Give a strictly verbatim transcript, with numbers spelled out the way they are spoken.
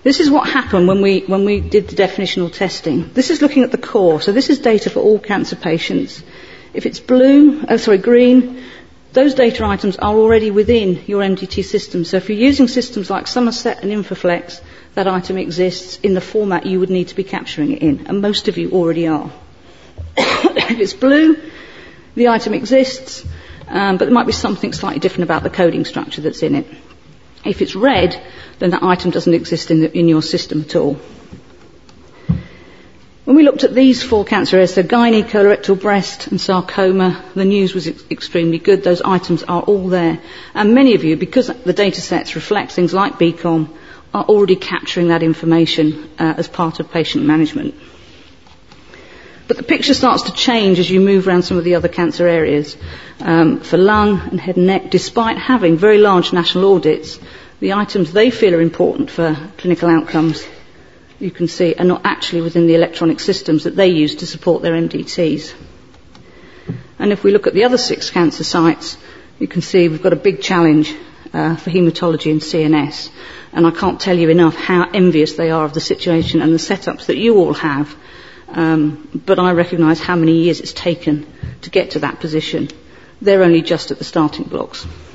This is what happened when we, when we did the definitional testing. This is looking at the core. So this is data for all cancer patients. If it's blue, oh sorry, green, those data items are already within your M D T system. So if you're using systems like Somerset and Infoflex, that item exists in the format you would need to be capturing it in, and most of you already are. If it's blue, the item exists, um, but there might be something slightly different about the coding structure that's in it. If it's red, then that item doesn't exist in, the, in your system at all. When we looked at these four cancer areas, so gynae, colorectal, breast and sarcoma, the news was ex- extremely good. Those items are all there. And many of you, because the data sets reflect things like B COM, are already capturing that information uh, as part of patient management. But the picture starts to change as you move around some of the other cancer areas. Um, for lung and head and neck, despite having very large national audits, the items they feel are important for clinical outcomes, you can see, are not actually within the electronic systems that they use to support their M D Ts. And if we look at the other six cancer sites, you can see we've got a big challenge uh, for haematology and C N S. And I can't tell you enough how envious they are of the situation and the setups that you all have. Um, but I recognise how many years it's taken to get to that position. They're only just at the starting blocks.